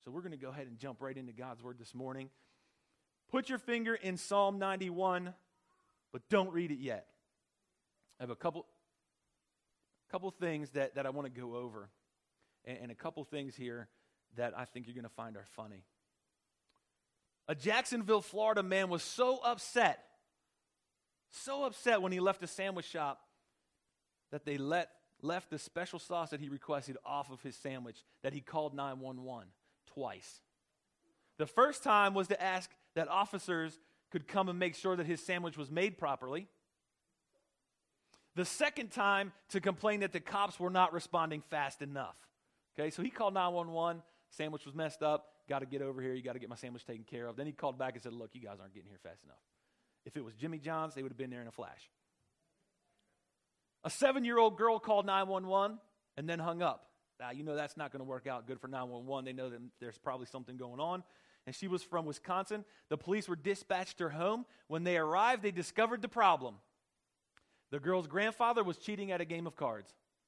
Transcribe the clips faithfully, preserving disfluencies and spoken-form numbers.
So we're going to go ahead and jump right into God's word this morning. Put your finger in Psalm ninety-one, but don't read it yet. I have a couple, couple things that, that I want to go over, and, and a couple things here that I think you're going to find are funny. A Jacksonville, Florida man was so upset, so upset when he left a sandwich shop that they let left the special sauce that he requested off of his sandwich that he called nine one one twice. The first time was to ask that officers could come and make sure that his sandwich was made properly. The second time to complain that the cops were not responding fast enough. Okay, so he called nine one one, sandwich was messed up, got to get over here, you got to get my sandwich taken care of. Then he called back and said, look, you guys aren't getting here fast enough. If it was Jimmy John's, they would have been there in a flash. A seven-year-old girl called nine one one and then hung up. Now, you know that's not going to work out good for nine one one. They know that there's probably something going on. And she was from Wisconsin. The police were dispatched to her home. When they arrived, they discovered the problem. The girl's grandfather was cheating at a game of cards.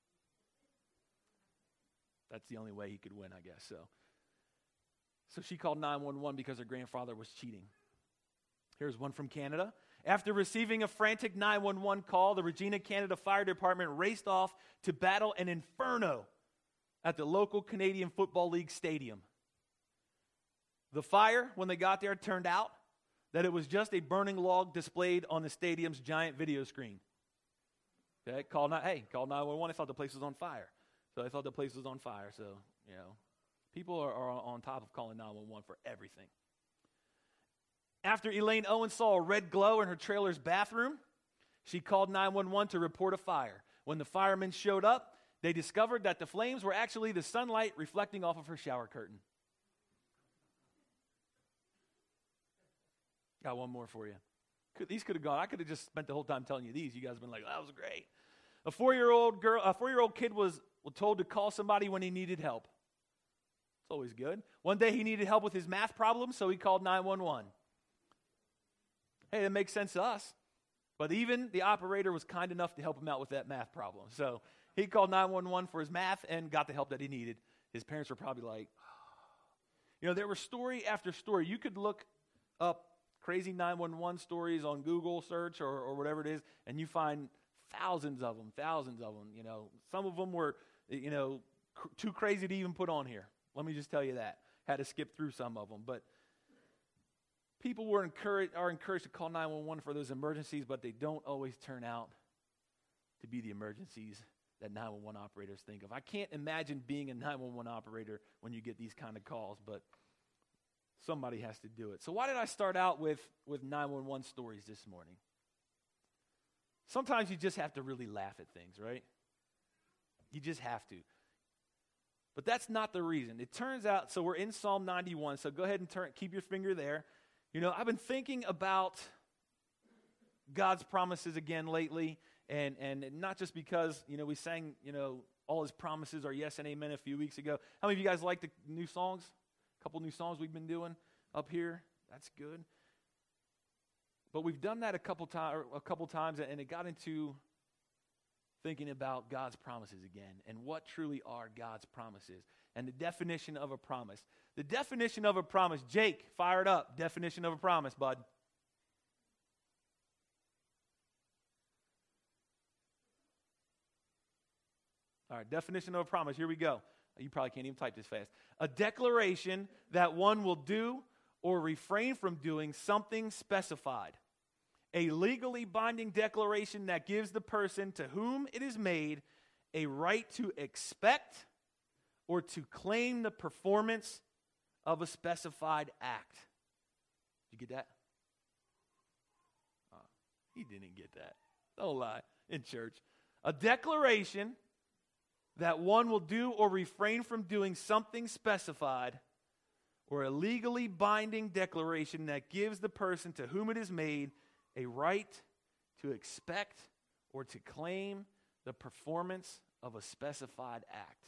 That's the only way he could win, I guess. So, so she called nine one one because her grandfather was cheating. Here's one from Canada. After receiving a frantic nine one one call, the Regina, Canada Fire Department raced off to battle an inferno at the local Canadian Football League stadium. The fire, when they got there, turned out that it was just a burning log displayed on the stadium's giant video screen. Okay, called not, hey, called nine one one. They thought the place was on fire. So they thought the place was on fire. So, you know, people are, are on top of calling nine one one for everything. After Elaine Owens saw a red glow in her trailer's bathroom, she called nine one one to report a fire. When the firemen showed up, they discovered that the flames were actually the sunlight reflecting off of her shower curtain. Got one more for you. Could, these could have gone. I could have just spent the whole time telling you these. You guys have been like, that was great. A four-year-old girl, a four-year-old kid was, was told to call somebody when he needed help. It's always good. One day he needed help with his math problem, so he called nine one one. Hey, that makes sense to us. But even the operator was kind enough to help him out with that math problem. So he called nine one one for his math and got the help that he needed. His parents were probably like, oh. You know, there was story after story. You could look up crazy nine one one stories on Google search or, or whatever it is, and you find thousands of them, thousands of them. You know, some of them were, you know, cr- too crazy to even put on here. Let me just tell you that. Had to skip through some of them. But people were encouraged, are encouraged to call nine one one for those emergencies, but they don't always turn out to be the emergencies that nine one one operators think of. I can't imagine being a nine one one operator when you get these kind of calls, but somebody has to do it. So why did I start out with, with nine one one stories this morning? Sometimes you just have to really laugh at things, right? You just have to. But that's not the reason. It turns out, so we're in Psalm ninety-one, so go ahead and turn, keep your finger there. You know, I've been thinking about God's promises again lately, and, and not just because, you know, we sang, you know, all his promises are yes and amen a few weeks ago. How many of you guys like the new songs? A couple new songs we've been doing up here. That's good. But we've done that a couple times, a couple times, and it got into thinking about God's promises again and what truly are God's promises and the definition of a promise. The definition of a promise, Jake, fire it up. Definition of a promise, bud. All right, definition of a promise. Here we go. You probably can't even type this fast. A declaration that one will do or refrain from doing something specified. A legally binding declaration that gives the person to whom it is made a right to expect or to claim the performance of a specified act. Did you get that? Oh, he didn't get that. Don't lie in church. A declaration that one will do or refrain from doing something specified, or a legally binding declaration that gives the person to whom it is made a right to expect or to claim the performance of a specified act.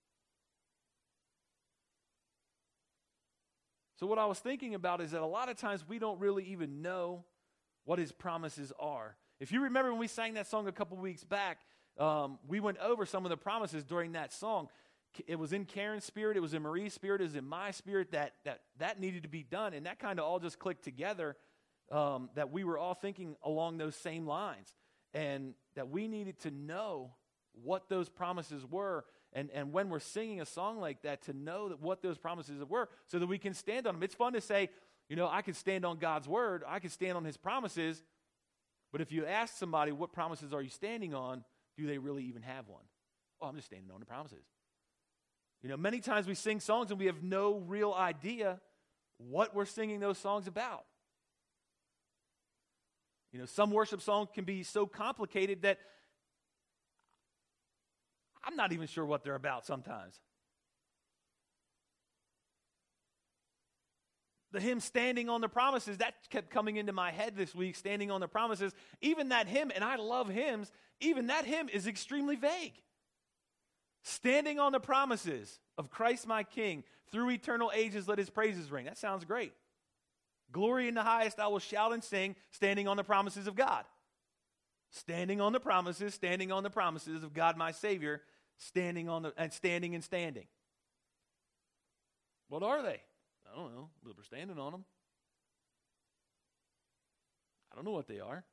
So what I was thinking about is that a lot of times we don't really even know what his promises are. If you remember when we sang that song a couple weeks back, um, we went over some of the promises during that song. it was in Karen's spirit, it was in Marie's spirit, it was in my spirit that that, that needed to be done. And that kind of all just clicked together, um, that we were all thinking along those same lines. And that we needed to know what those promises were. And, and when we're singing a song like that, to know that what those promises were so that we can stand on them. It's fun to say, you know, I can stand on God's word. I can stand on his promises. But if you ask somebody, what promises are you standing on? Do they really even have one? Oh, I'm just standing on the promises. You know, many times we sing songs and we have no real idea what we're singing those songs about. You know, some worship songs can be so complicated that I'm not even sure what they're about sometimes. The hymn Standing on the Promises, that kept coming into my head this week, Standing on the Promises. Even that hymn, and I love hymns, even that hymn is extremely vague. Standing on the promises of Christ my King, through eternal ages let his praises ring. That sounds great. Glory in the highest I will shout and sing, standing on the promises of God. Standing on the promises, standing on the promises of God my Savior, standing on the and standing and standing. What are they? I don't know, but we're standing on them. I don't know what they are.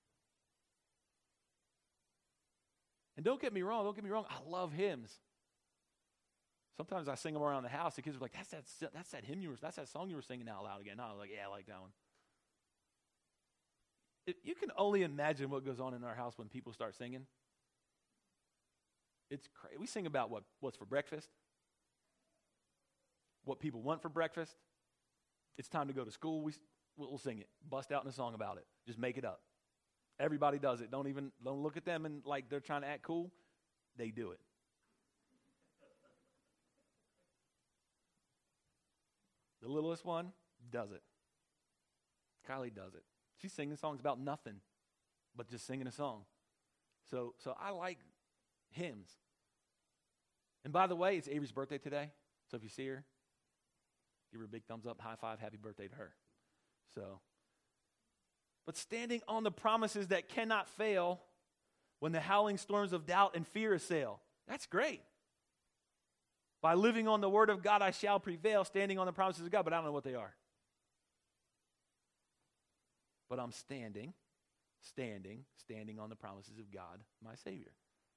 And don't get me wrong, don't get me wrong, I love hymns. Sometimes I sing them around the house. The kids are like, that's that, that's that hymn you were, that's that song you were singing out loud again. And I was like, yeah, I like that one. It, you can only imagine what goes on in our house when people start singing. It's crazy. We sing about what, what's for breakfast, what people want for breakfast. It's time to go to school. We, we'll sing it. Bust out in a song about it. Just make it up. Everybody does it. Don't even don't look at them and like they're trying to act cool. They do it. The littlest one does it. Kylie does it. She's singing songs about nothing but just singing a song. So so I like hymns. And by the way, it's Avery's birthday today. So if you see her, give her a big thumbs up, high five, happy birthday to her. So, but standing on the promises that cannot fail when the howling storms of doubt and fear assail. That's great. By living on the word of God, I shall prevail, standing on the promises of God, but I don't know what they are. But I'm standing, standing, standing on the promises of God, my Savior.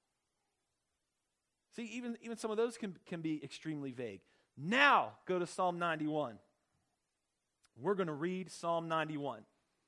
See, even, even some of those can, can be extremely vague. Now, go to Psalm ninety-one. We're going to read Psalm ninety-one.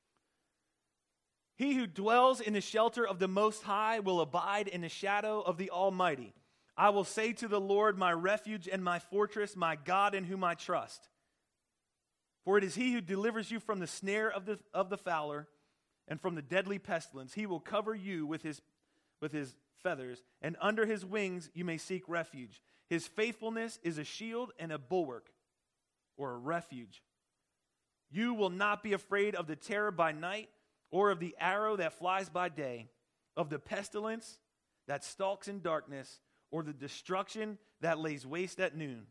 He who dwells in the shelter of the Most High will abide in the shadow of the Almighty. I will say to the Lord, my refuge and my fortress, my God in whom I trust. For it is he who delivers you from the snare of the, of the fowler and from the deadly pestilence. He will cover you with his, with his feathers, and under his wings you may seek refuge. His faithfulness is a shield and a bulwark, or a refuge. You will not be afraid of the terror by night, or of the arrow that flies by day, of the pestilence that stalks in darkness, or the destruction that lays waste at noon.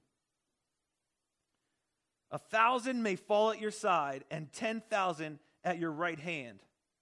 A thousand may fall at your side, and ten thousand at your right hand.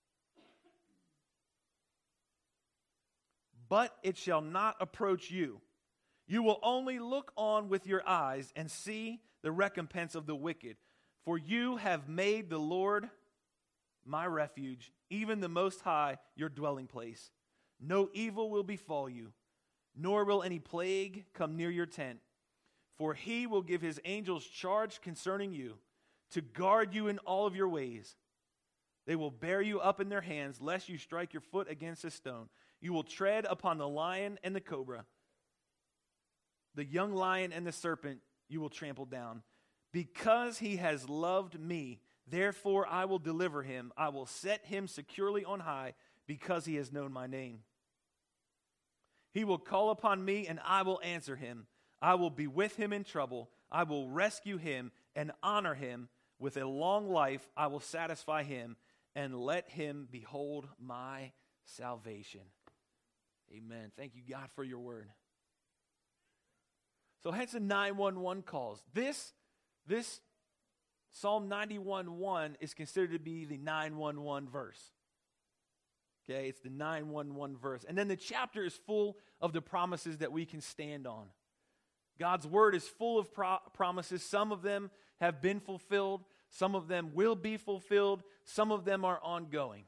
But it shall not approach you. You will only look on with your eyes and see the recompense of the wicked. For you have made the Lord my refuge, even the Most High your dwelling place. No evil will befall you, nor will any plague come near your tent. For he will give his angels charge concerning you, to guard you in all of your ways. They will bear you up in their hands, lest you strike your foot against a stone. You will tread upon the lion and the cobra. The young lion and the serpent you will trample down. Because he has loved me, therefore I will deliver him. I will set him securely on high, because he has known my name. He will call upon me, and I will answer him. I will be with him in trouble. I will rescue him and honor him. With a long life I will satisfy him and let him behold my salvation. Amen. Thank you, God, for your word. So hence the nine one one calls. This, this Psalm ninety-one one is considered to be the nine one one verse. Okay, it's the nine one one verse. And then the chapter is full of the promises that we can stand on. God's word is full of pro- promises. Some of them have been fulfilled. Some of them will be fulfilled. Some of them are ongoing.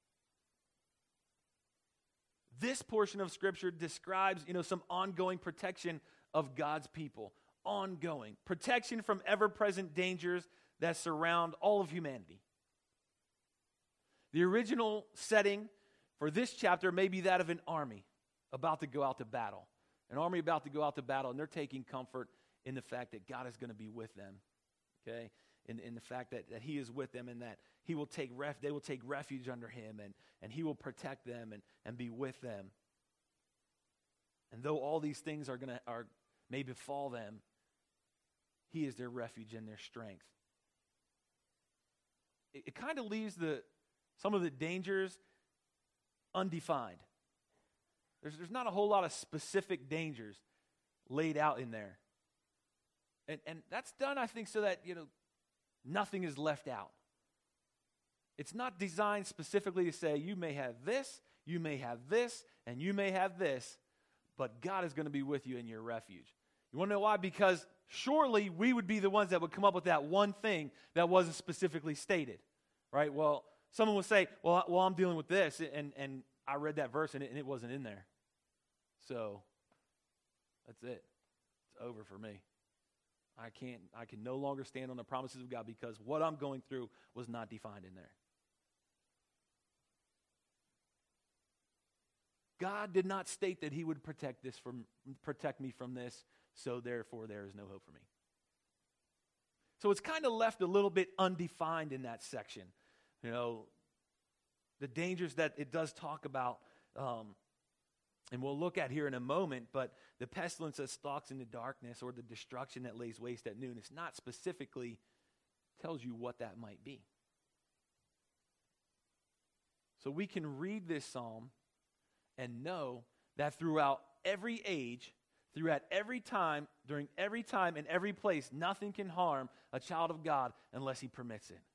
This portion of Scripture describes, you know, some ongoing protection of God's people. Ongoing. Protection from ever-present dangers that surround all of humanity. The original setting for this chapter may be that of an army about to go out to battle. An army about to go out to battle, and they're taking comfort in the fact that God is going to be with them. Okay? In, in the fact that, that he is with them and that he will take ref, they will take refuge under him and, and he will protect them and, and be with them. And though all these things are gonna are may befall them, he is their refuge and their strength. It, it kind of leaves the some of the dangers undefined. There's, there's not a whole lot of specific dangers laid out in there. And, and that's done, I think, so that, you know, nothing is left out. It's not designed specifically to say, you may have this, you may have this, and you may have this, but God is going to be with you in your refuge. You want to know why? Because surely we would be the ones that would come up with that one thing that wasn't specifically stated, right? Well, someone would say, well, well I'm dealing with this, and, and I read that verse, and it, and it wasn't in there. So, that's it. It's over for me. I can't, I can no longer stand on the promises of God because what I'm going through was not defined in there. God did not state that he would protect this from, protect me from this, so therefore there is no hope for me. So it's kind of left a little bit undefined in that section. You know, the dangers that it does talk about, um, and we'll look at here in a moment, but the pestilence that stalks in the darkness or the destruction that lays waste at noon, it's not specifically tells you what that might be. So we can read this psalm and know that throughout every age, throughout every time, during every time and every place, nothing can harm a child of God unless he permits it.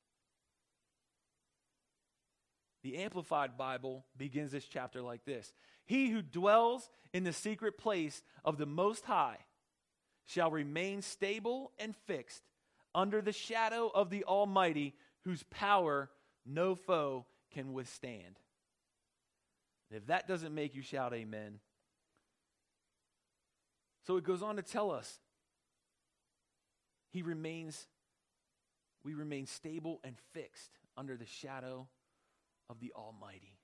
The Amplified Bible begins this chapter like this. He who dwells in the secret place of the Most High shall remain stable and fixed under the shadow of the Almighty, whose power no foe can withstand. And if that doesn't make you shout amen. So it goes on to tell us, he remains, we remain stable and fixed under the shadow of the Almighty.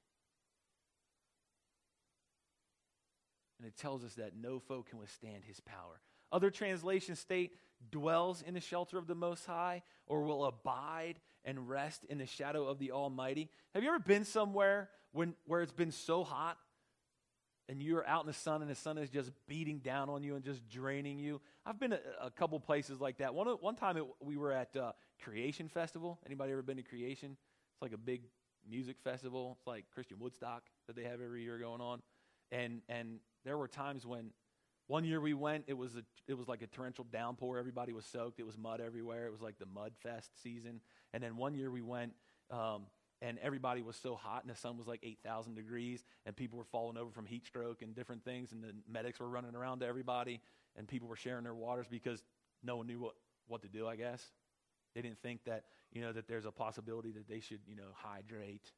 And it tells us that no foe can withstand his power. Other translations state, dwells in the shelter of the Most High, or will abide and rest in the shadow of the Almighty. Have you ever been somewhere when where it's been so hot and you're out in the sun and the sun is just beating down on you and just draining you? I've been a, a couple places like that. One one time it, we were at uh, Creation Festival. Anybody ever been to Creation? It's like a big music festival. It's like Christian Woodstock that they have every year going on. And and there were times when one year we went, it was a, it was like a torrential downpour. Everybody was soaked. It was mud everywhere. It was like the mud fest season. And then one year we went, um, and everybody was so hot, and the sun was like eight thousand degrees, and people were falling over from heat stroke and different things, and the medics were running around to everybody, and people were sharing their waters because no one knew what, what to do, I guess. They didn't think that, you know, that there's a possibility that they should, you know, hydrate,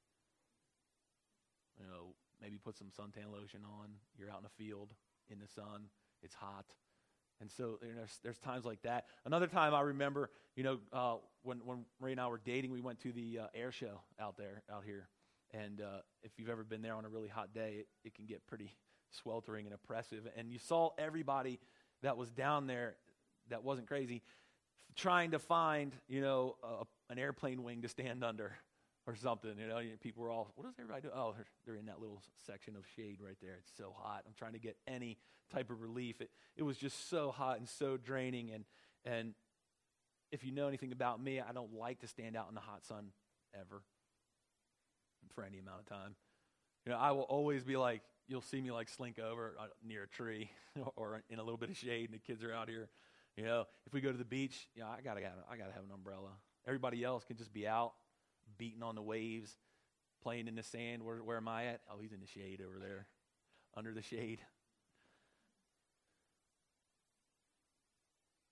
you know, maybe put some suntan lotion on. You're out in the field in the sun. It's hot. And so you know, there's, there's times like that. Another time I remember, you know, uh, when, when Marie and I were dating, we went to the uh, air show out there, out here. And uh, if you've ever been there on a really hot day, it, it can get pretty sweltering and oppressive. And you saw everybody that was down there that wasn't crazy trying to find, you know, a, an airplane wing to stand under or something. You know, people were all, what does everybody do? Oh, they're, they're in that little section of shade right there. It's so hot. I'm trying to get any type of relief. It, it was just so hot and so draining. And, and if you know anything about me, I don't like to stand out in the hot sun ever for any amount of time. You know, I will always be like, you'll see me like slink over uh, near a tree or in a little bit of shade, and the kids are out here. You know, if we go to the beach, you know, I gotta have, I gotta have an umbrella. Everybody else can just be out, beating on the waves, playing in the sand. Where, where am I at? Oh, he's in the shade over there, under the shade.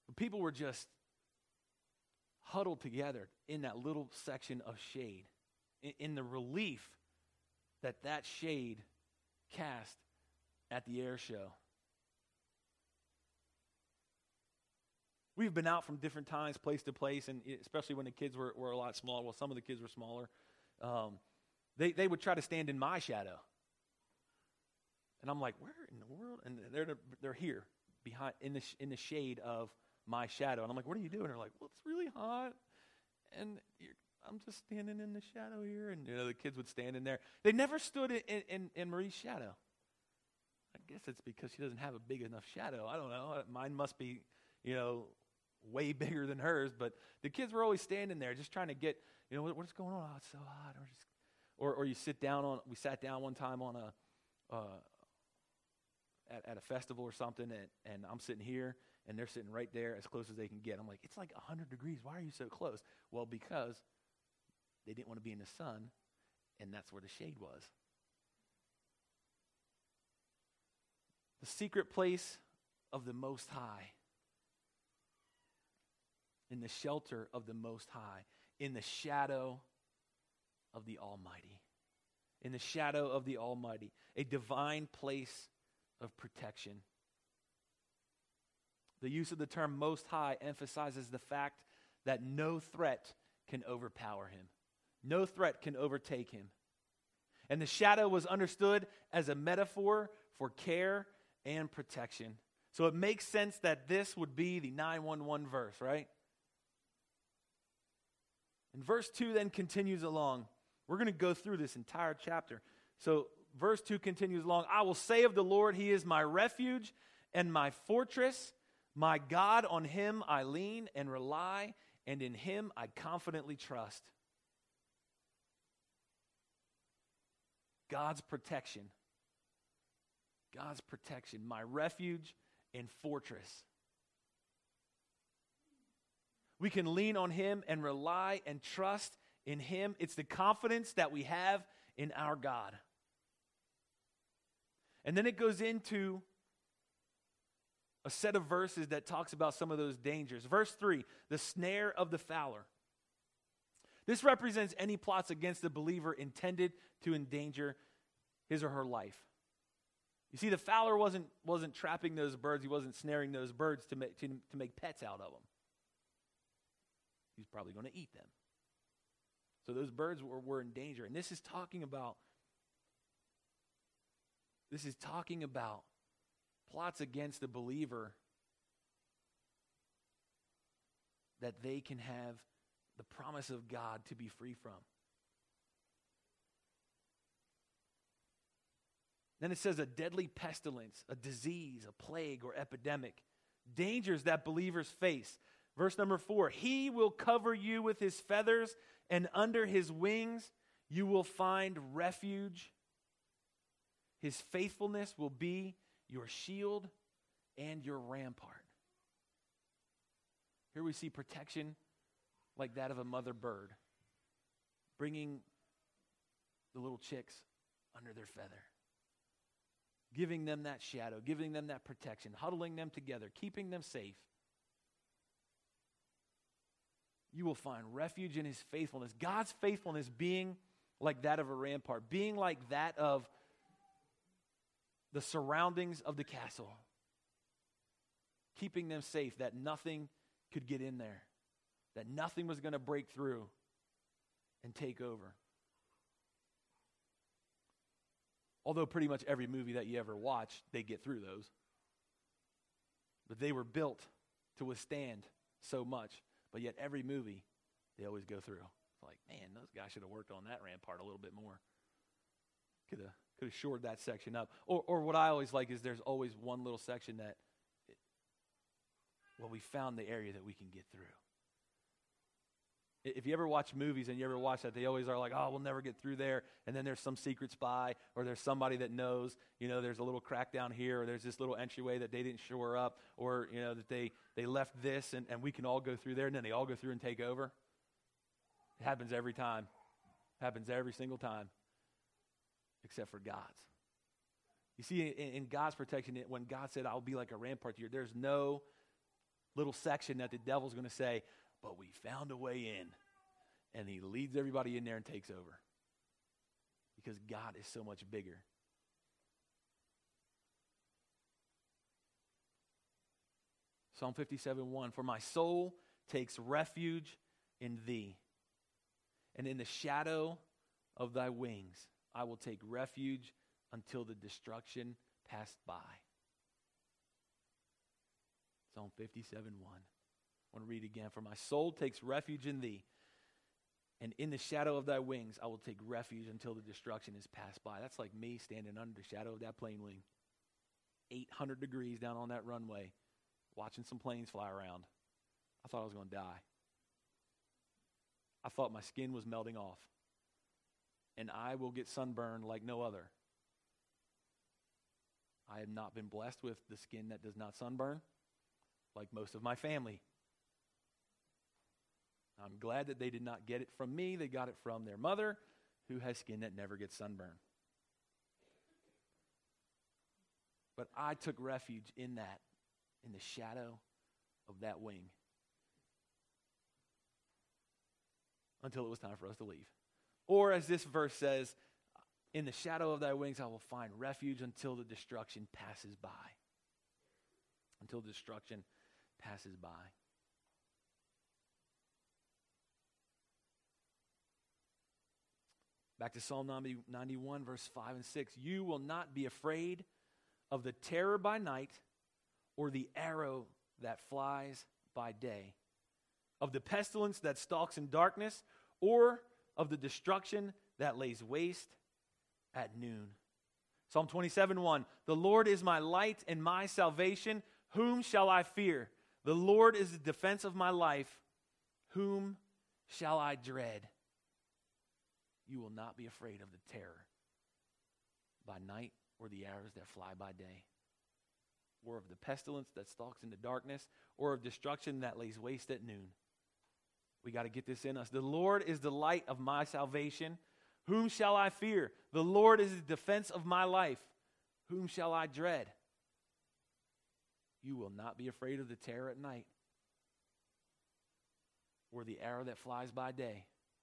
But people were just huddled together in that little section of shade, in, in the relief that that shade cast at the air show. We've been out from different times, place to place, and especially when the kids were, were a lot smaller. Well, some of the kids were smaller. Um, they, they would try to stand in my shadow. And I'm like, where in the world? And they're, they're here, behind in the, in the shade of my shadow. And I'm like, what are you doing? They're like, well, it's really hot. And you're, I'm just standing in the shadow here. And, you know, the kids would stand in there. They never stood in, in, in Marie's shadow. I guess it's because she doesn't have a big enough shadow. I don't know. Mine must be, you know, way bigger than hers. But the kids were always standing there just trying to get, you know, what, what's going on? Oh, it's so hot. Or, just, or, or you sit down on, we sat down one time on a, uh, at, at a festival or something, and, and I'm sitting here, and they're sitting right there as close as they can get. I'm like, it's like one hundred degrees. Why are you so close? Well, because they didn't want to be in the sun, and that's where the shade was. The secret place of the Most High, in the shelter of the Most High, in the shadow of the Almighty. In the shadow of the Almighty, a divine place of protection. The use of the term Most High emphasizes the fact that no threat can overpower him. No threat can overtake him. And the shadow was understood as a metaphor for care and protection. So it makes sense that this would be the nine one one verse, right? And verse two then continues along. We're going to go through this entire chapter. So verse two continues along. I will say of the Lord, he is my refuge and my fortress. My God, on him I lean and rely, and in him I confidently trust. God's protection. God's protection. My refuge and fortress. We can lean on him and rely and trust in him. It's the confidence that we have in our God. And then it goes into a set of verses that talks about some of those dangers. Verse three, the snare of the fowler. This represents any plots against the believer intended to endanger his or her life. You see, the fowler wasn't, wasn't trapping those birds. He wasn't snaring those birds to make, to, to make pets out of them. He's probably going to eat them. So those birds were, were in danger. And this is talking about, this is talking about plots against the believer that they can have the promise of God to be free from. Then it says a deadly pestilence, a disease, a plague, or epidemic. Dangers that believers face. Verse number four, he will cover you with his feathers, and under his wings you will find refuge. His faithfulness will be your shield and your rampart. Here we see protection like that of a mother bird, bringing the little chicks under their feather, giving them that shadow, giving them that protection, huddling them together, keeping them safe. You will find refuge in his faithfulness. God's faithfulness being like that of a rampart, being like that of the surroundings of the castle, keeping them safe, that nothing could get in there, that nothing was going to break through and take over. Although pretty much every movie that you ever watch, they get through those. But they were built to withstand so much. But yet every movie, they always go through. It's like, man, those guys should have worked on that rampart a little bit more. Could have could have shored that section up. Or or what I always like is there's always one little section that, it, well, we found the area that we can get through. If you ever watch movies and you ever watch that, they always are like, oh, we'll never get through there. And then there's some secret spy, or there's somebody that knows, you know, there's a little crack down here, or there's this little entryway that they didn't shore up, or, you know, that they, they left this and, and we can all go through there, and then they all go through and take over. It happens every time. It happens every single time, except for God's. You see, in, in God's protection, when God said, I'll be like a rampart to you, there's no little section that the devil's going to say, but we found a way in. And he leads everybody in there and takes over. Because God is so much bigger. Psalm fifty-seven one, for my soul takes refuge in thee, and in the shadow of thy wings I will take refuge until the destruction passed by. Psalm fifty-seven one. I want to read again. For my soul takes refuge in thee, and in the shadow of thy wings I will take refuge until the destruction is passed by. That's like me standing under the shadow of that plane wing. eight hundred degrees down on that runway, watching some planes fly around. I thought I was going to die. I thought my skin was melting off. And I will get sunburned like no other. I have not been blessed with the skin that does not sunburn, like most of my family. I'm glad that they did not get it from me. They got it from their mother, who has skin that never gets sunburned. But I took refuge in that, in the shadow of that wing, until it was time for us to leave. Or as this verse says, in the shadow of thy wings I will find refuge until the destruction passes by. Until destruction passes by. Back to Psalm ninety-one, verse five and six. You will not be afraid of the terror by night, or the arrow that flies by day, of the pestilence that stalks in darkness, or of the destruction that lays waste at noon. Psalm twenty-seven one. The Lord is my light and my salvation. Whom shall I fear? The Lord is the defense of my life. Whom shall I dread? You will not be afraid of the terror by night, or the arrows that fly by day, or of the pestilence that stalks in the darkness, or of destruction that lays waste at noon. We got to get this in us. The Lord is the light of my salvation. Whom shall I fear? The Lord is the defense of my life. Whom shall I dread? You will not be afraid of the terror at night, or the arrow that flies by day.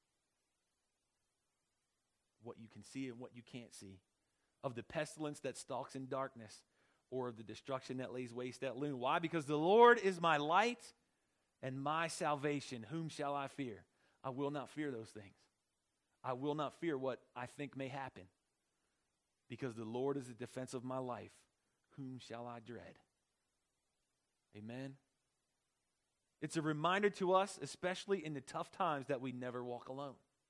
What you can see and what you can't see. Of the pestilence that stalks in darkness, or of the destruction that lays waste at noon. Why? Because the Lord is my light and my salvation. Whom shall I fear? I will not fear those things. I will not fear what I think may happen. Because the Lord is the defense of my life. Whom shall I dread? Amen. It's a reminder to us, especially in the tough times, that we never walk alone.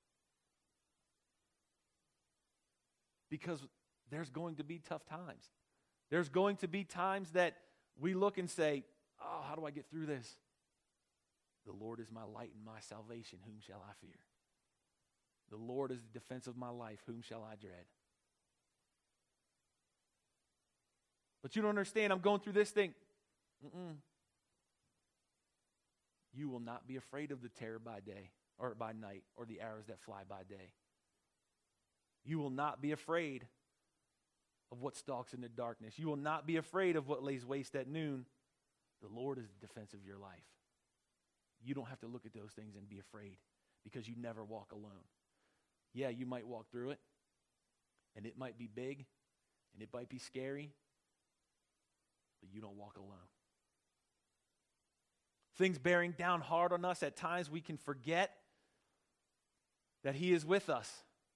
Because there's going to be tough times. There's going to be times that we look and say, oh, how do I get through this? The Lord is my light and my salvation. Whom shall I fear? The Lord is the defense of my life. Whom shall I dread? But you don't understand. I'm going through this thing. Mm-mm. You will not be afraid of the terror by day, or by night, or the arrows that fly by day. You will not be afraid of what stalks in the darkness. You will not be afraid of what lays waste at noon. The Lord is the defense of your life. You don't have to look at those things and be afraid, because you never walk alone. Yeah, you might walk through it, and it might be big, and it might be scary, but you don't walk alone. Things bearing down hard on us, at times we can forget that He is with us.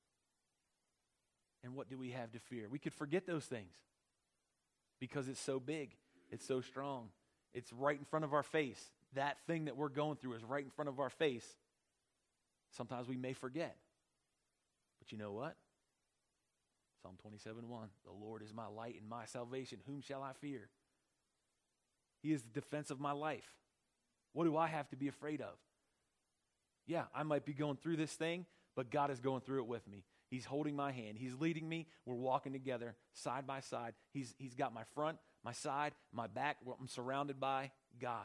And what do we have to fear? We could forget those things because it's so big, it's so strong, it's right in front of our face. That thing that we're going through is right in front of our face. Sometimes we may forget. But you know what? Psalm twenty-seven one, the Lord is my light and my salvation. Whom shall I fear? He is the defense of my life. What do I have to be afraid of? Yeah, I might be going through this thing, but God is going through it with me. He's holding my hand. He's leading me. We're walking together side by side. He's, he's got my front, my side, my back. I'm surrounded by God.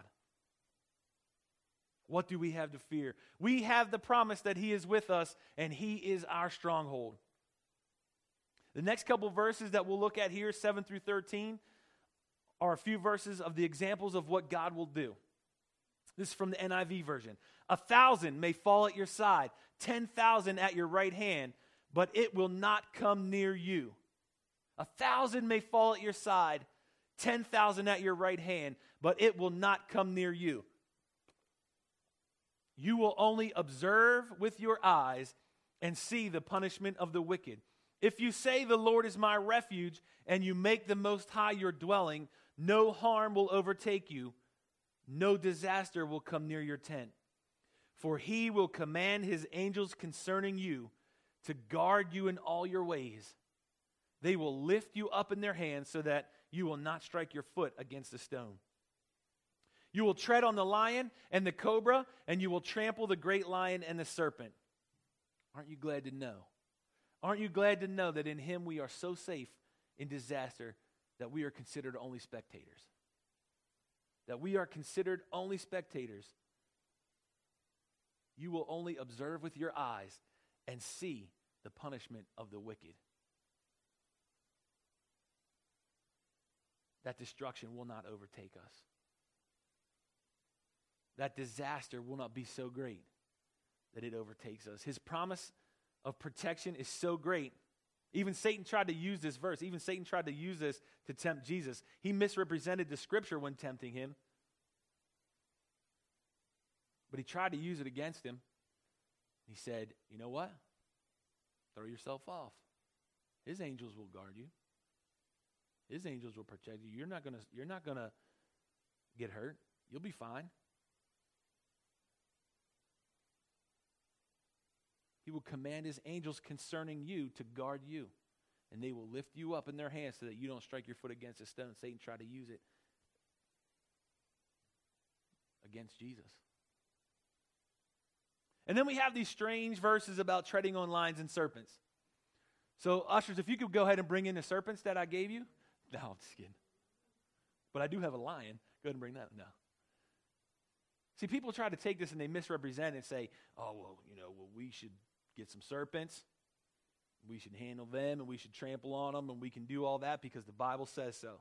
What do we have to fear? We have the promise that He is with us, and He is our stronghold. The next couple verses that we'll look at here, seven through thirteen, are a few verses of the examples of what God will do. This is from the N I V version. A thousand may fall at your side, ten thousand at your right hand, but it will not come near you. A thousand may fall at your side, ten thousand at your right hand, but it will not come near you. You will only observe with your eyes and see the punishment of the wicked. If you say the Lord is my refuge and you make the Most High your dwelling, no harm will overtake you, no disaster will come near your tent. For he will command his angels concerning you to guard you in all your ways. They will lift you up in their hands so that you will not strike your foot against a stone. You will tread on the lion and the cobra, and you will trample the great lion and the serpent. Aren't you glad to know? Aren't you glad to know that in him we are so safe in disaster that we are considered only spectators? That we are considered only spectators. You will only observe with your eyes and see the punishment of the wicked. That destruction will not overtake us. That disaster will not be so great that it overtakes us. His promise of protection is so great. Even Satan tried to use this verse. Even Satan tried to use this to tempt Jesus. He misrepresented the scripture when tempting him. But he tried to use it against him. He said, you know what? Throw yourself off. His angels will guard you. His angels will protect you. You're not gonna, you're not gonna get hurt. You'll be fine. He will command his angels concerning you to guard you. And they will lift you up in their hands so that you don't strike your foot against a stone. Satan tried to use it against Jesus. And then we have these strange verses about treading on lions and serpents. So, ushers, if you could go ahead and bring in the serpents that I gave you. No, I'm just kidding. But I do have a lion. Go ahead and bring that. No. See, people try to take this and they misrepresent it and say, oh, well, you know, well, we should get some serpents. We should handle them and we should trample on them and we can do all that because the Bible says so.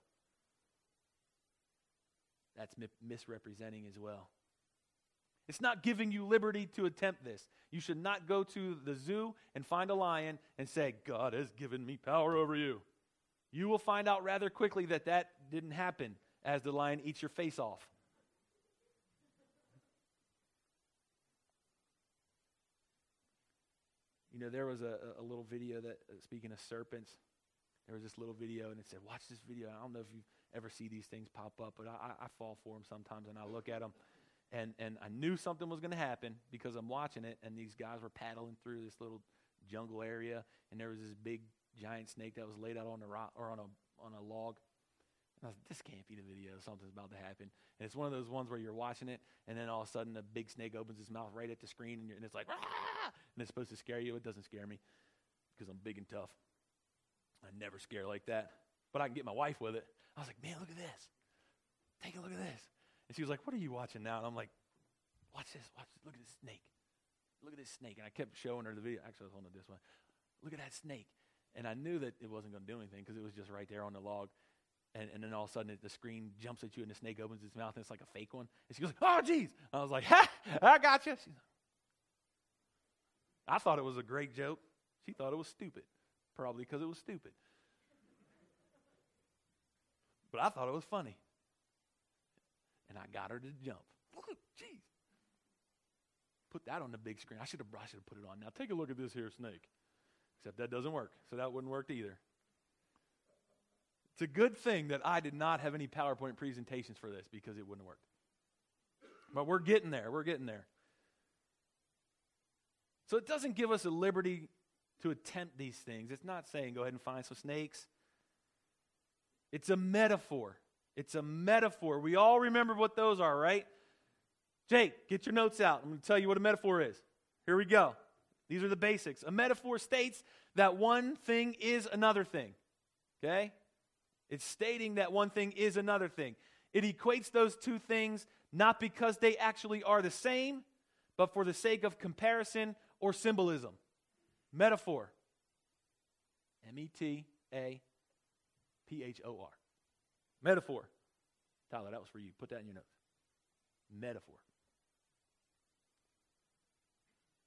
That's mi- misrepresenting as well. It's not giving you liberty to attempt this. You should not go to the zoo and find a lion and say, God has given me power over you. You will find out rather quickly that that didn't happen as the lion eats your face off. You know, there was a, a little video that, uh, speaking of serpents, there was this little video and it said, watch this video. I don't know if you ever see these things pop up, but I, I fall for them sometimes and I look at them. And and I knew something was going to happen because I'm watching it, and these guys were paddling through this little jungle area, and there was this big giant snake that was laid out on a rock or on a on a log. And I was like, this can't be the video. Something's about to happen. And it's one of those ones where you're watching it, and then all of a sudden, a big snake opens its mouth right at the screen, and, you're, and it's like, ah! And it's supposed to scare you. It doesn't scare me because I'm big and tough. I never scare like that. But I can get my wife with it. I was like, man, look at this. Take a look at this. And she was like, what are you watching now? And I'm like, watch this, watch this. Look at this snake. Look at this snake. And I kept showing her the video. Actually, I was holding it this way. Look at that snake. And I knew that it wasn't going to do anything because it was just right there on the log. And, and then all of a sudden, it, the screen jumps at you, and the snake opens its mouth, and it's like a fake one. And she goes, oh, geez. I was like, ha, I got you. She's like, I thought it was a great joke. She thought it was stupid, probably because it was stupid. But I thought it was funny. And I got her to jump. Jeez. Put that on the big screen. I should have I should have put it on. Now take a look at this here snake. Except that doesn't work. So that wouldn't work either. It's a good thing that I did not have any PowerPoint presentations for this because it wouldn't work. But we're getting there. We're getting there. So it doesn't give us a liberty to attempt these things. It's not saying go ahead and find some snakes. It's a metaphor. It's a metaphor. We all remember what those are, right? Jake, get your notes out. I'm going to tell you what a metaphor is. Here we go. These are the basics. A metaphor states that one thing is another thing. Okay? It's stating that one thing is another thing. It equates those two things not because they actually are the same, but for the sake of comparison or symbolism. Metaphor. M E T A P H O R. Metaphor. Tyler, that was for you. Put that in your notes. Metaphor.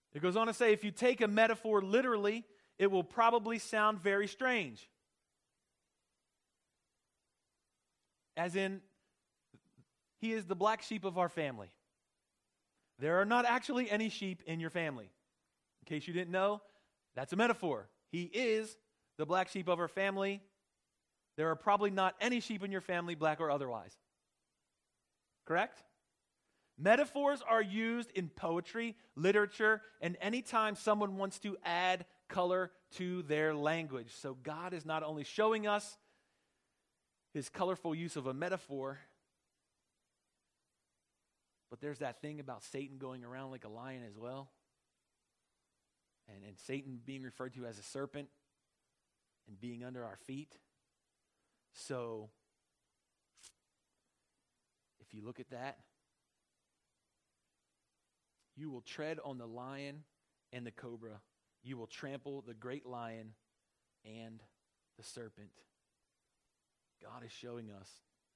It goes on to say, if you take a metaphor literally, it will probably sound very strange. As in, he is the black sheep of our family. There are not actually any sheep in your family. In case you didn't know, that's a metaphor. He is the black sheep of our family. There are probably not any sheep in your family, black or otherwise. Correct? Metaphors are used in poetry, literature, and anytime someone wants to add color to their language. So God is not only showing us his colorful use of a metaphor, but there's that thing about Satan going around like a lion as well. And, and Satan being referred to as a serpent and being under our feet. So, if you look at that, you will tread on the lion and the cobra. You will trample the great lion and the serpent. God is showing us.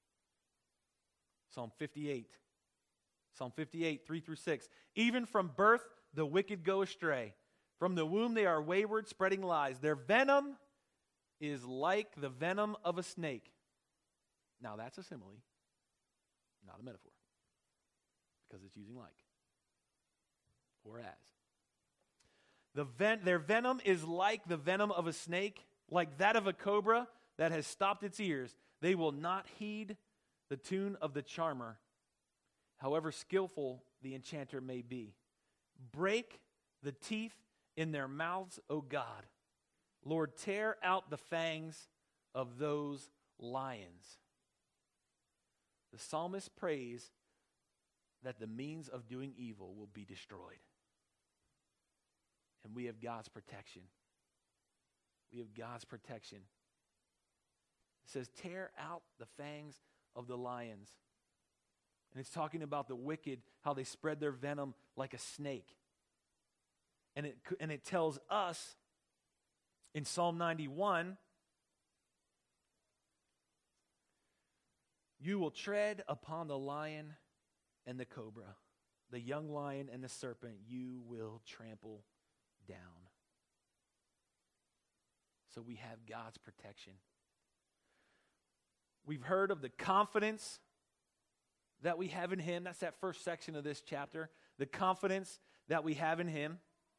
Psalm fifty-eight. Psalm fifty-eight, three through six. Even from birth, the wicked go astray. From the womb, they are wayward, spreading lies. Their venom is like the venom of a snake. Now, that's a simile, not a metaphor, because it's using like. Or as. The ven- their venom is like the venom of a snake, like that of a cobra that has stopped its ears. They will not heed the tune of the charmer, however skillful the enchanter may be. Break the teeth in their mouths, O God. Lord, tear out the fangs of those lions. The psalmist prays that the means of doing evil will be destroyed. And we have God's protection. We have God's protection. It says, tear out the fangs of the lions. And it's talking about the wicked, how they spread their venom like a snake. And it, and it tells us in Psalm ninety-one, you will tread upon the lion and the cobra, the young lion and the serpent, you will trample down. So we have God's protection. We've heard of the confidence that we have in him. That's that first section of this chapter. The confidence that we have in him.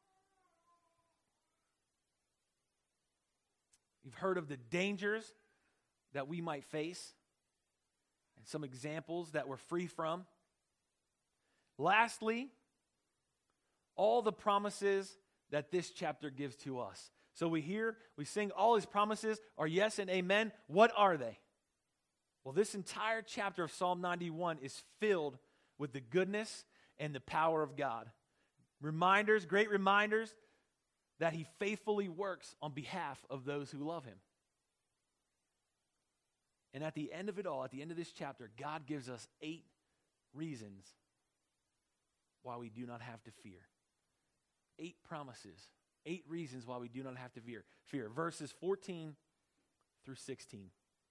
You've heard of the dangers that we might face and some examples that we're free from. Lastly, all the promises that this chapter gives to us. So we hear, we sing, all his promises are yes and amen. What are they? Well, this entire chapter of Psalm ninety-one is filled with the goodness and the power of God. Reminders, great reminders, that he faithfully works on behalf of those who love him. And at the end of it all, at the end of this chapter, God gives us eight reasons why we do not have to fear. Eight promises. Eight reasons why we do not have to fear. Fear. Verses fourteen through sixteen.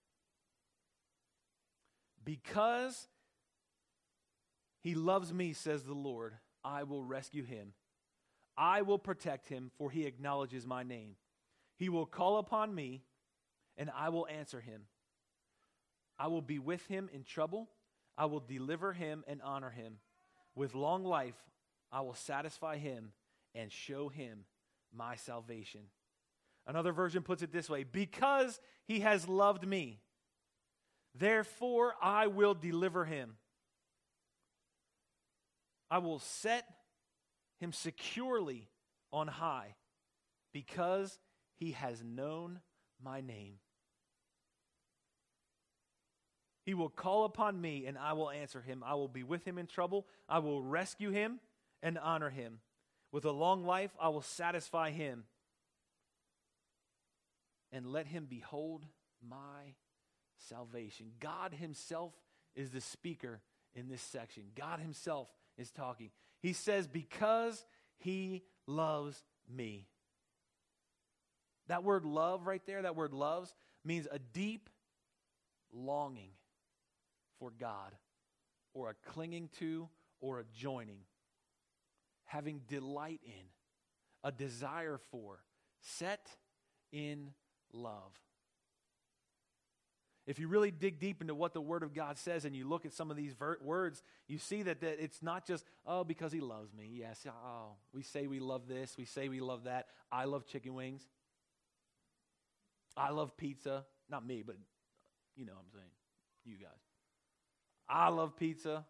Because he loves me, says the Lord, I will rescue him. I will protect him, for he acknowledges my name. He will call upon me, and I will answer him. I will be with him in trouble. I will deliver him and honor him. With long life, I will satisfy him and show him my salvation. Another version puts it this way: because he has loved me, therefore I will deliver him. I will set him securely on high, because he has known my name. He will call upon me, and I will answer him. I will be with him in trouble. I will rescue him and honor him. With a long life, I will satisfy him and let him behold my salvation. God himself is the speaker in this section. God himself is talking. He says, because he loves me. That word love right there, that word loves, means a deep longing for God, or a clinging to, or a joining. having delight in, a desire for, set in love. If you really dig deep into what the Word of God says and you look at some of these ver- words, you see that, that it's not just, oh, because he loves me. Yes, oh, we say we love this. We say we love that. I love chicken wings. I love pizza. Not me, but you know what I'm saying. You guys. I love pizza.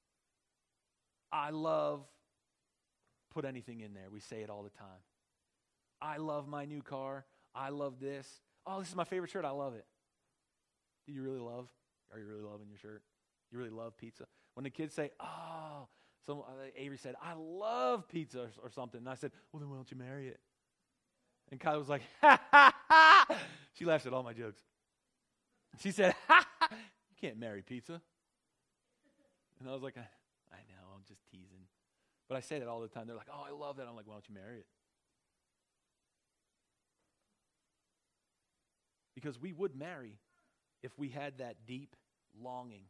I love, put anything in there. We say it all the time. I love my new car. I love this. Oh, this is my favorite shirt. I love it. Do you really love? Are you really loving your shirt? You really love pizza? When the kids say, oh, some, uh, Avery said, I love pizza or, or something. And I said, well, then why don't you marry it? And Kylie was like, ha, ha, ha. She laughs at all my jokes. She said, ha, ha, you can't marry pizza. And I was like, I, I know, I'm just teasing. But I say that all the time. They're like, oh, I love that. I'm like, why don't you marry it? Because we would marry if we had that deep longing.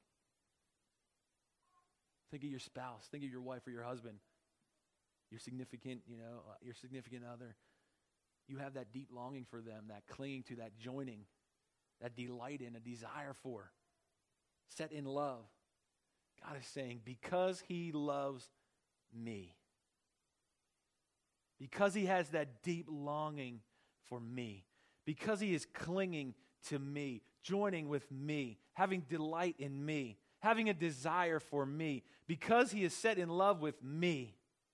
Think of your spouse. Think of your wife or your husband, your significant, you know, uh, your significant other. You have that deep longing for them, that clinging to, that joining, that delight in, a desire for, set in love. God is saying, because he loves me, because he has that deep longing for me, because he is clinging to me, joining with me, having delight in me, having a desire for me, because he is set in love with me,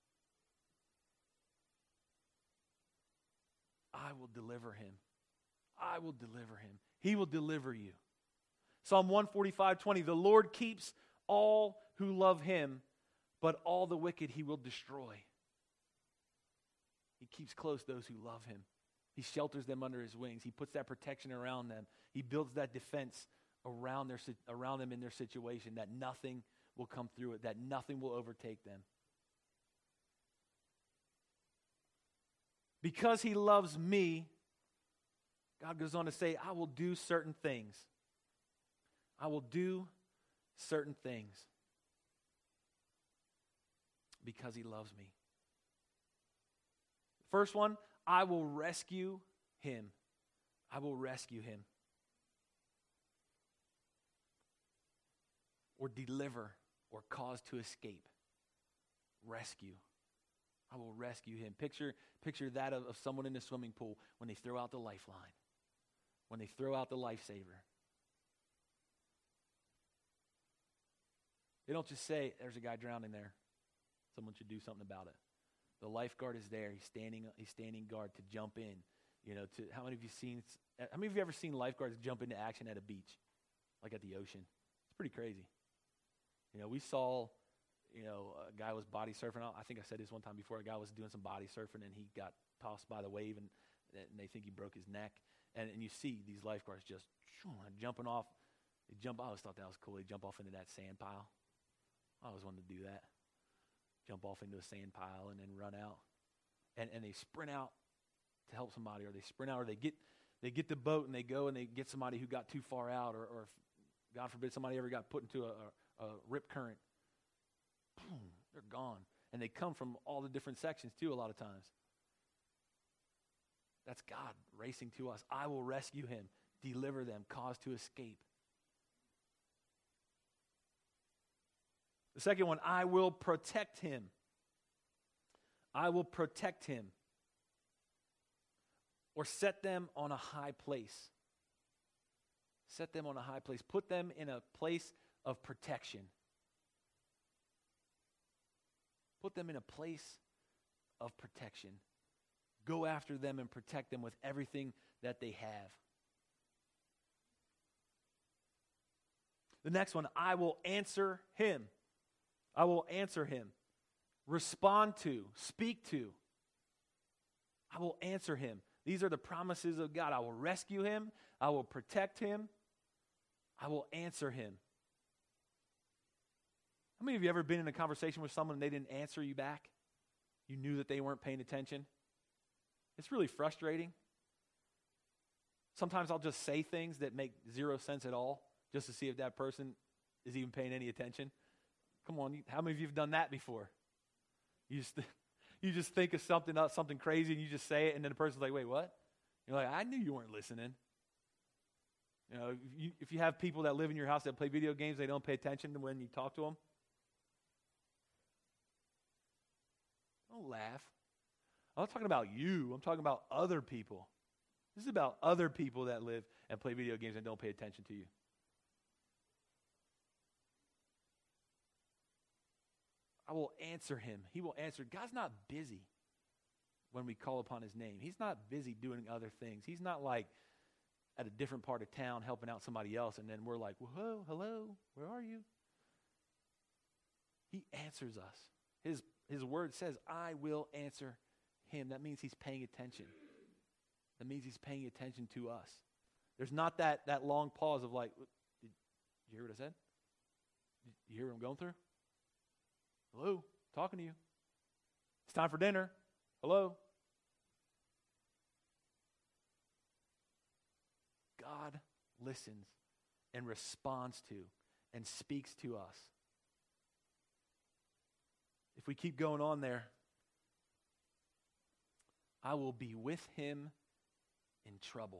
I will deliver him. I will deliver him. He will deliver you. Psalm one forty-five, twenty, the Lord keeps all who love him, but all the wicked he will destroy. He keeps close those who love him. He shelters them under his wings. He puts that protection around them. He builds that defense around their around them in their situation, that nothing will come through it, that nothing will overtake them. Because he loves me, God goes on to say, I will do certain things. I will do certain things because he loves me. First one, I will rescue him. I will rescue him. Or deliver or cause to escape. Rescue. I will rescue him. Picture, picture that of, of someone in the swimming pool when they throw out the lifeline. When they throw out the lifesaver. They don't just say, there's a guy drowning there. Someone should do something about it. The lifeguard is there. He's standing, he's standing guard to jump in. You know, to how many of you seen? How many of you ever seen lifeguards jump into action at a beach, like at the ocean? It's pretty crazy. You know, we saw, you know, a guy was body surfing. I think I said this one time before. A guy was doing some body surfing and he got tossed by the wave, and, and they think he broke his neck. And, and you see these lifeguards just jumping off. They jump. I always thought that was cool. They jump off into that sand pile. I always wanted to do that. Jump off into a sand pile and then run out. And and they sprint out to help somebody, or they sprint out, or they get they get the boat and they go and they get somebody who got too far out, or, or if, God forbid, somebody ever got put into a, a, a rip current. Boom, they're gone. And they come from all the different sections too a lot of times. That's God racing to us. I will rescue him, deliver them, cause to escape. The second one, I will protect him. I will protect him. Or set them on a high place. Set them on a high place. Put them in a place of protection. Put them in a place of protection. Go after them and protect them with everything that they have. The next one, I will answer him. I will answer him, respond to, speak to. I will answer him. These are the promises of God. I will rescue him. I will protect him. I will answer him. How many of you ever been in a conversation with someone and they didn't answer you back? You knew that they weren't paying attention? It's really frustrating. Sometimes I'll just say things that make zero sense at all just to see if that person is even paying any attention. Come on, how many of you have done that before? You just, you just think of something else, something crazy, and you just say it, and then the person's like, wait, what? You're like, I knew you weren't listening. You know, if you, if you have people that live in your house that play video games, they don't pay attention when you talk to them. Don't laugh. I'm not talking about you. I'm talking about other people. This is about other people that live and play video games and don't pay attention to you. I will answer him. He will answer. God's not busy when we call upon his name. He's not busy doing other things. He's not like at a different part of town helping out somebody else, and then we're like, whoa, hello, where are you? He answers us. His, his word says, I will answer him. That means he's paying attention. That means he's paying attention to us. There's not that, that long pause of like, did, did you hear what I said? Did you hear what I'm going through? Hello, talking to you. It's time for dinner. Hello. God listens and responds to and speaks to us. If we keep going on there, I will be with him in trouble.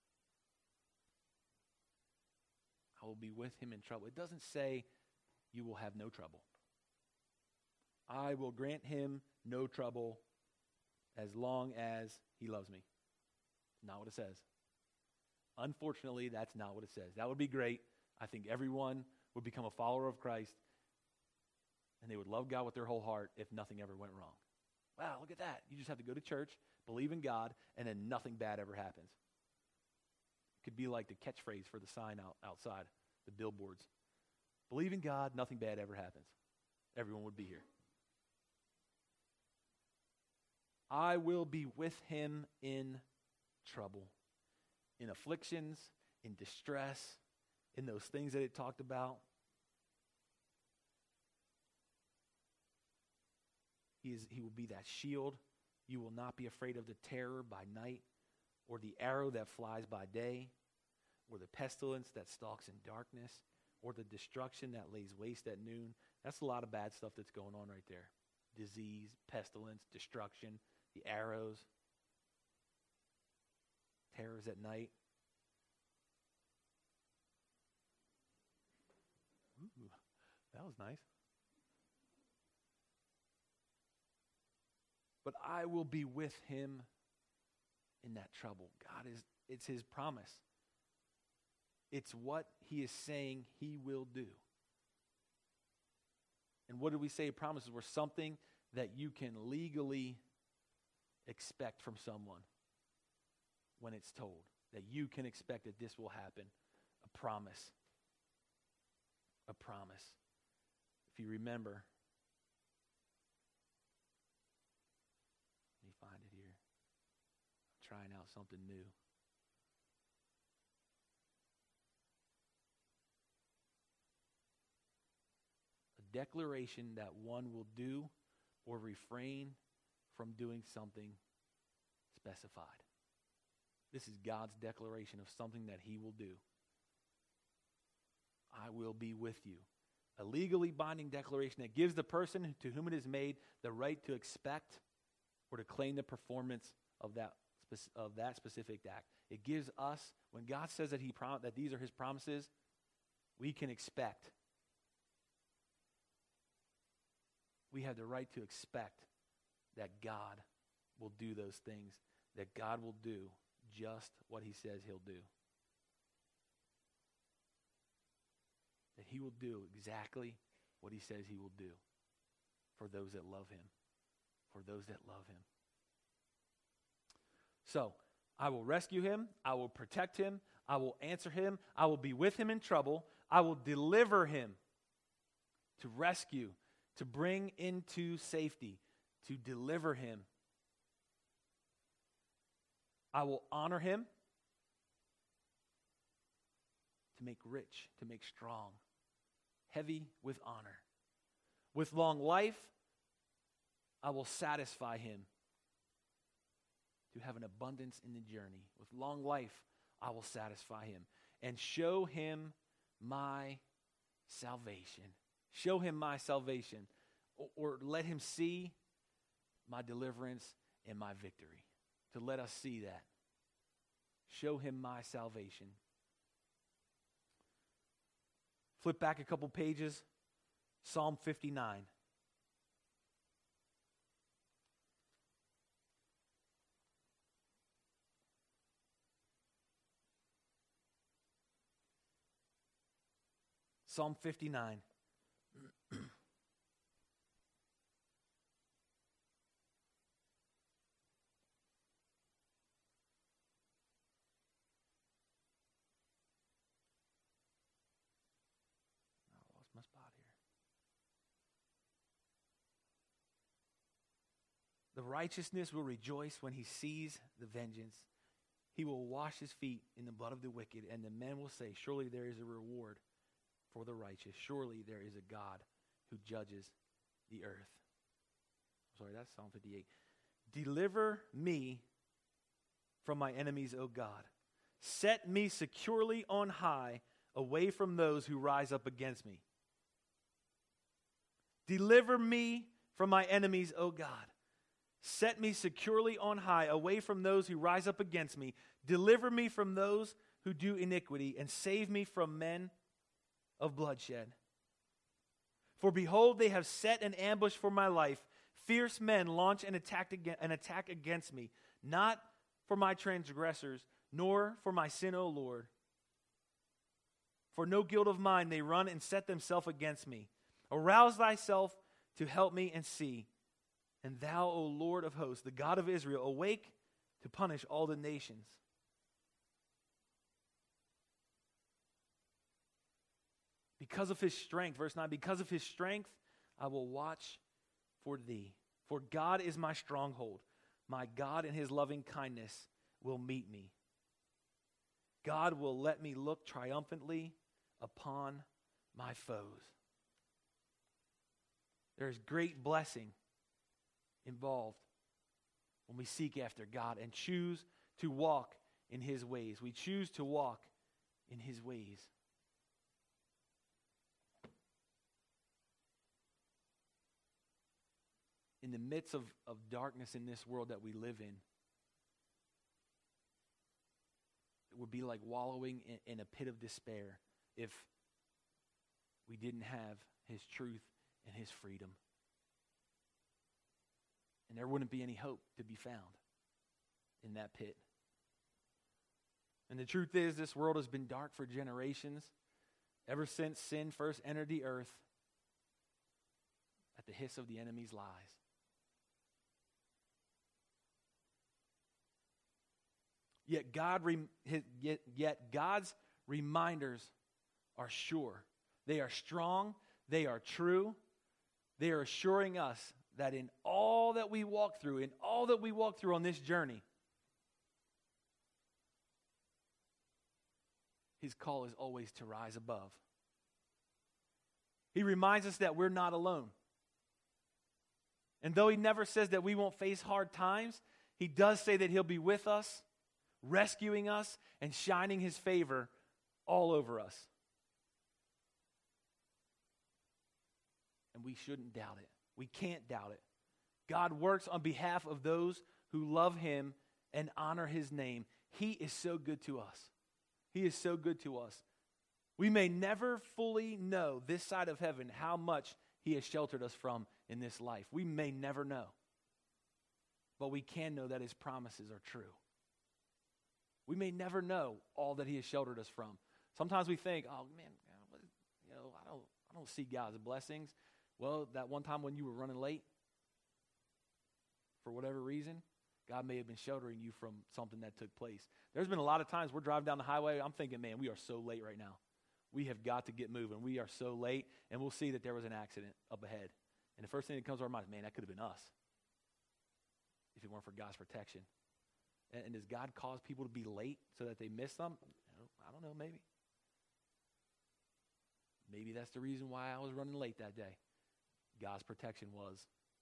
I will be with him in trouble. It doesn't say you will have no trouble. I will grant him no trouble as long as he loves me. Not what it says. Unfortunately, that's not what it says. That would be great. I think everyone would become a follower of Christ, and they would love God with their whole heart if nothing ever went wrong. Wow, look at that. You just have to go to church, believe in God, and then nothing bad ever happens. It could be like the catchphrase for the sign out, outside, the billboards. Believe in God, nothing bad ever happens. Everyone would be here. I will be with him in trouble, in afflictions, in distress, in those things that it talked about. He is, he will be that shield. You will not be afraid of the terror by night, or the arrow that flies by day, or the pestilence that stalks in darkness, or the destruction that lays waste at noon. That's a lot of bad stuff that's going on right there. Disease, pestilence, destruction, the arrows, terrors at night. Ooh, that was nice. But I will be with him in that trouble. God is, it's his promise. It's what he is saying he will do. And what did we say promises were? Something that you can legally expect from someone when it's told. That you can expect that this will happen. A promise. A promise. If you remember, let me find it here. I'm trying out something new. A declaration that one will do or refrain from doing something specified. This is God's declaration of something that he will do. I will be with you. A legally binding declaration that gives the person to whom it is made the right to expect or to claim the performance of that, of that specific act. It gives us, when God says that, he prom- that these are his promises, we can expect. We have the right to expect that God will do those things, that God will do just what he says he'll do. That he will do exactly what he says he will do for those that love him. For those that love him. So, I will rescue him. I will protect him. I will answer him. I will be with him in trouble. I will deliver him. To rescue, to bring into safety, to deliver him. I will honor him. To make rich, to make strong. Heavy with honor. With long life, I will satisfy him. To have an abundance in the journey. With long life, I will satisfy him. And show him my salvation. Show him my salvation. Or, or let him see my deliverance and my victory, to let us see that. Show him my salvation. Flip back a couple pages, Psalm fifty-nine. Psalm fifty-nine. My spot here. The righteousness will rejoice when he sees the vengeance. He will wash his feet in the blood of the wicked, and the men will say, surely there is a reward for the righteous. Surely there is a God who judges the earth. Sorry, that's Psalm fifty-eight. Deliver me from my enemies, O God. Set me securely on high, away from those who rise up against me. Deliver me from my enemies, O God. Set me securely on high, away from those who rise up against me. Deliver me from those who do iniquity, and save me from men of bloodshed. For behold, they have set an ambush for my life. Fierce men launch an attack, an attack against me, not for my transgressors, nor for my sin, O Lord. For no guilt of mine they run and set themselves against me. Arouse thyself to help me and see. And thou, O Lord of hosts, the God of Israel, awake to punish all the nations. Because of his strength, verse nine, because of his strength, I will watch for thee. For God is my stronghold. My God in his loving kindness will meet me. God will let me look triumphantly upon my foes. There is great blessing involved when we seek after God and choose to walk in his ways. We choose to walk in his ways. In the midst of, of darkness in this world that we live in, it would be like wallowing in, in a pit of despair if we didn't have his truth and his freedom. And there wouldn't be any hope to be found in that pit. And the truth is, this world has been dark for generations, ever since sin first entered the earth, at the hiss of the enemy's lies. Yet God, rem- his, yet, yet God's reminders are sure. They are strong. They are true. They are assuring us that in all that we walk through, in all that we walk through on this journey, his call is always to rise above. He reminds us that we're not alone. And though he never says that we won't face hard times, he does say that he'll be with us, rescuing us, and shining his favor all over us. And we shouldn't doubt it. We can't doubt it. God works on behalf of those who love him and honor his name. He is so good to us. He is so good to us. We may never fully know this side of heaven how much he has sheltered us from in this life. We may never know. But we can know that his promises are true. We may never know all that he has sheltered us from. Sometimes we think, oh man, you know, I don't, I don't see God's blessings. Well, that one time when you were running late, for whatever reason, God may have been sheltering you from something that took place. There's been a lot of times we're driving down the highway, I'm thinking, man, we are so late right now. We have got to get moving. We are so late, and we'll see that there was an accident up ahead. And the first thing that comes to our mind is, man, that could have been us if it weren't for God's protection. And, and does God cause people to be late so that they miss them? I don't know, maybe. Maybe that's the reason why I was running late that day. God's protection was.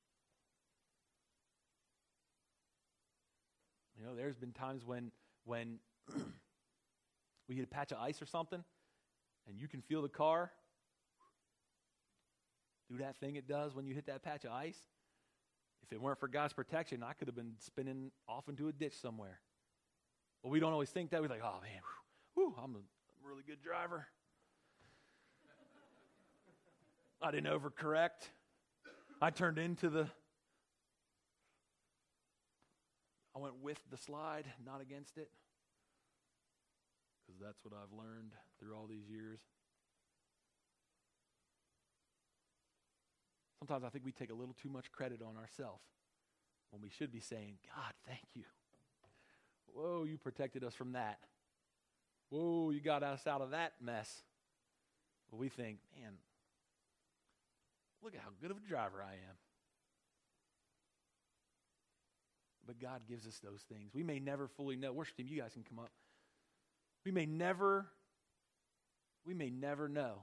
You know, there's been times when when we hit a patch of ice or something, and you can feel the car do that thing it does when you hit that patch of ice. If it weren't for God's protection, I could have been spinning off into a ditch somewhere. But we don't always think that. We're like, oh, man, whew, whew, I'm, a, I'm a really good driver. I didn't overcorrect. I turned into the, I went with the slide, not against it. Because that's what I've learned through all these years. Sometimes I think we take a little too much credit on ourselves when we should be saying, God, thank you. Whoa, you protected us from that. Whoa, you got us out of that mess. But we think, man, look at how good of a driver I am. But God gives us those things. We may never fully know. Worship team, you guys can come up. We may never, we may never know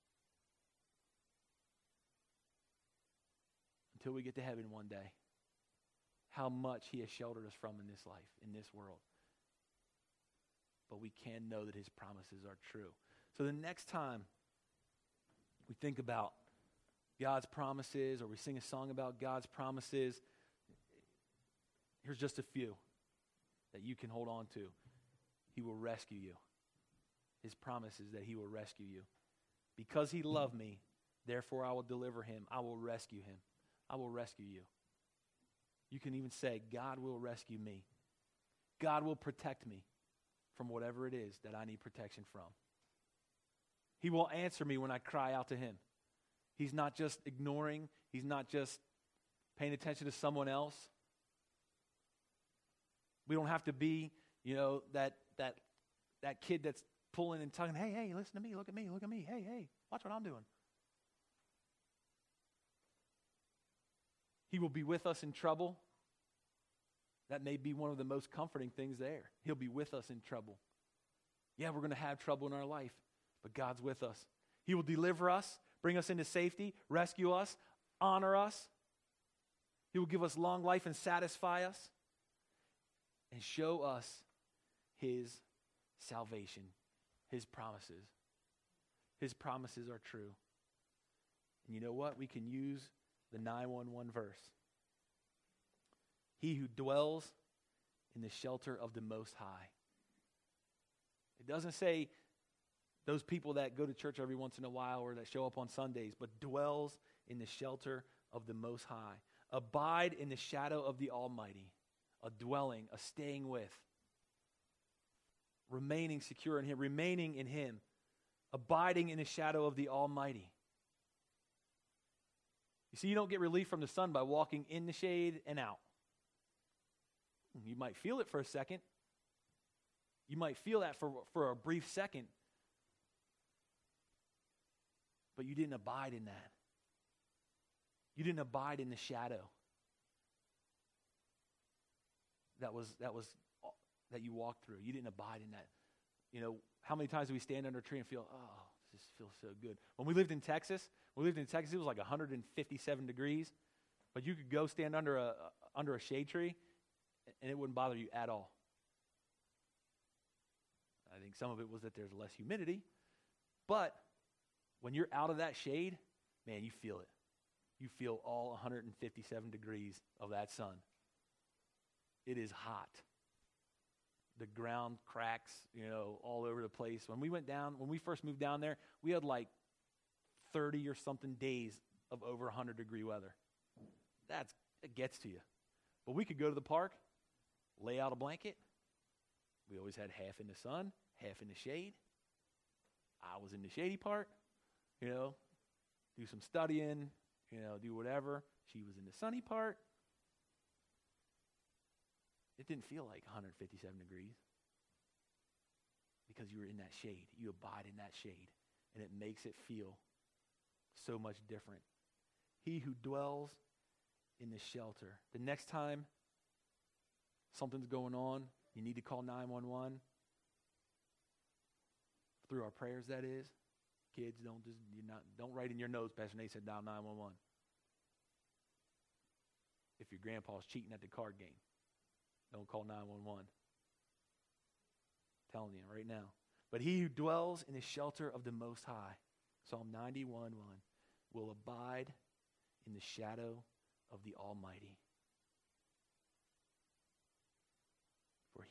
until we get to heaven one day how much he has sheltered us from in this life, in this world. But we can know that his promises are true. So the next time we think about God's promises or we sing a song about God's promises, here's just a few that you can hold on to. He will rescue you. His promise is that he will rescue you. Because he loved me, therefore I will deliver him. I will rescue him. I will rescue you. You can even say, God will rescue me. God will protect me from whatever it is that I need protection from. He will answer me when I cry out to him. He's not just ignoring. He's not just paying attention to someone else. We don't have to be, you know, that that that kid that's pulling and tugging, hey, hey, listen to me, look at me, look at me, hey, hey, watch what I'm doing. He will be with us in trouble. That may be one of the most comforting things there. He'll be with us in trouble. Yeah, we're going to have trouble in our life, but God's with us. He will deliver us, bring us into safety, rescue us, honor us. He will give us long life and satisfy us and show us his salvation, his promises. His promises are true. And you know what? We can use the nine one one verse. He who dwells in the shelter of the Most High. It doesn't say those people that go to church every once in a while or that show up on Sundays, but dwells in the shelter of the Most High. Abide in the shadow of the Almighty. A dwelling, a staying with. Remaining secure in him, remaining in him. Abiding in the shadow of the Almighty. You see, you don't get relief from the sun by walking in the shade and out. You might feel it for a second. You might feel that for, for a brief second. But you didn't abide in that. You didn't abide in the shadow. That was that was that you walked through. You didn't abide in that. You know, how many times do we stand under a tree and feel, oh, this feels so good? When we lived in Texas, when we lived in Texas, it was like one hundred fifty-seven degrees, but you could go stand under a under a shade tree, and it wouldn't bother you at all. I think some of it was that there's less humidity, but when you're out of that shade, man, you feel it. You feel all one hundred fifty-seven degrees of that sun. It is hot. The ground cracks, you know, all over the place. When we went down, when we first moved down there, we had like thirty or something days of over one hundred degree weather. That's, it gets to you. But we could go to the park, lay out a blanket. We always had half in the sun, half in the shade. I was in the shady part, you know, do some studying, you know, do whatever. She was in the sunny part. It didn't feel like one hundred fifty-seven degrees because you were in that shade. You abide in that shade, and it makes it feel so much different. He who dwells in the shelter. The next time something's going on, you need to call nine one one. Through our prayers, that is. Kids, don't just you not don't write in your notes, Pastor Nate said dial nine one one. If your grandpa's cheating at the card game, don't call nine one one. Telling you right now. But he who dwells in the shelter of the Most High, Psalm ninety-one one, will abide in the shadow of the Almighty.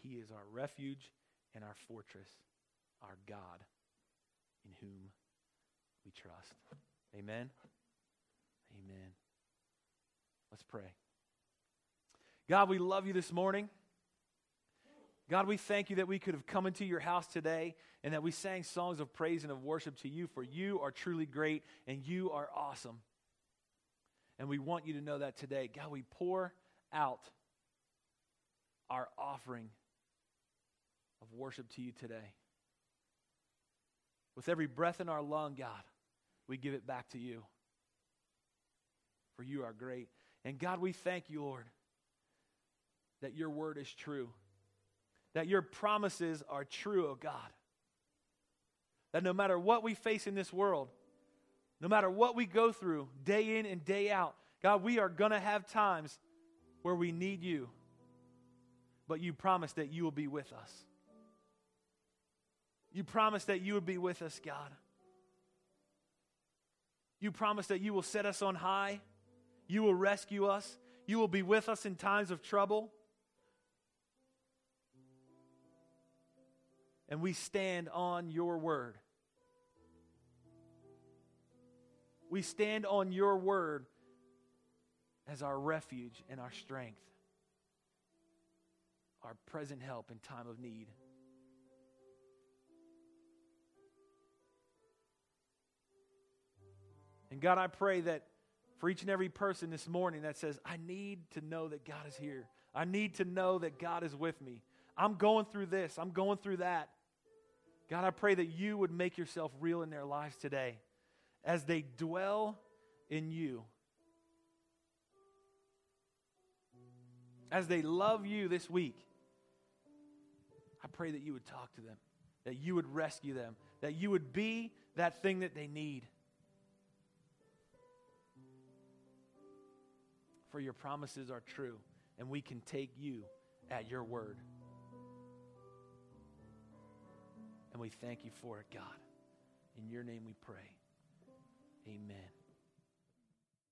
he is our refuge and our fortress, our God, in whom we trust. Amen. Amen. Let's pray. God, we love you this morning. God, we thank you that we could have come into your house today and that we sang songs of praise and of worship to you, for you are truly great and you are awesome. And we want you to know that today. God, we pour out our offering of worship to you today. With every breath in our lung, God, we give it back to you. For you are great. And God, we thank you, Lord, that your word is true. That your promises are true, oh God. That no matter what we face in this world, no matter what we go through day in and day out, God, we are going to have times where we need you. But you promise that you will be with us. You promise that you will be with us, God. You promise that you will set us on high. You will rescue us. You will be with us in times of trouble. And we stand on your word. We stand on your word as our refuge and our strength, our present help in time of need. And God, I pray that for each and every person this morning that says, I need to know that God is here. I need to know that God is with me. I'm going through this. I'm going through that. God, I pray that you would make yourself real in their lives today as they dwell in you. As they love you this week, I pray that you would talk to them, that you would rescue them, that you would be that thing that they need. For your promises are true, and we can take you at your word. And we thank you for it, God. In your name we pray. Amen.